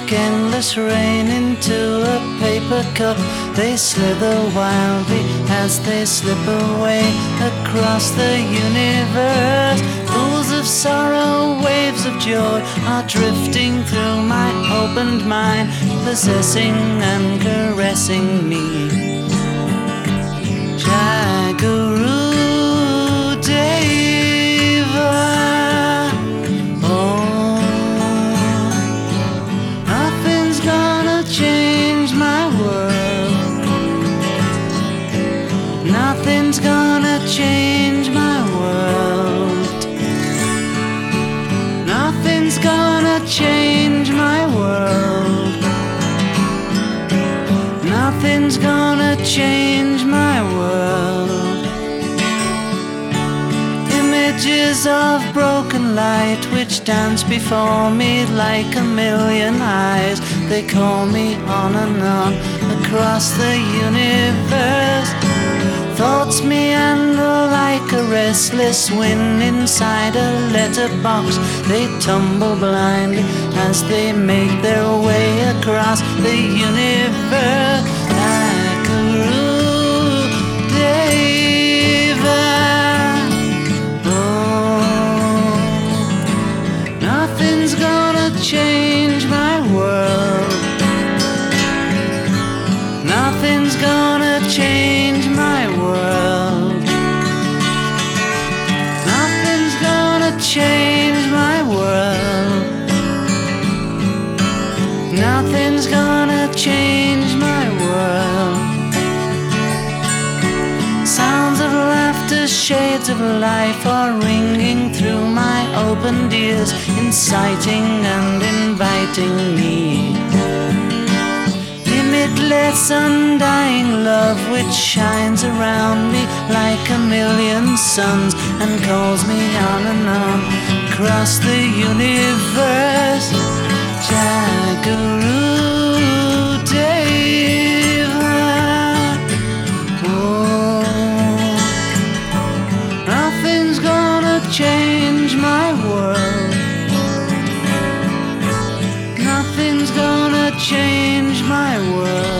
like endless rain into a paper cup. They slither wildly as they slip away across the universe. Pools of sorrow, waves of joy are drifting through my opened mind, possessing and caressing me. Jai Guru Deva. Oh, nothing's gonna change my world. Nothing's gonna change my world. Nothing's gonna change my world. Nothing's gonna change my world. Images of broken light which dance before me like a million eyes. They call me on and on across the universe. Thoughts meander like a restless wind inside a letterbox. They tumble blindly as they make their way across the universe. Like a Guru Deva. Oh, nothing's gonna change my world. Nothing's gonna change my world. Nothing's gonna change my world. Nothing's gonna change my world. Sounds of laughter, shades of life are ringing through my opened ears, inciting and inviting me. Limitless, undying love which shines around me like a million suns and calls me on and on across the universe. Jai Guru Deva. Oh, nothing's gonna change my world. Nothing's gonna change my world.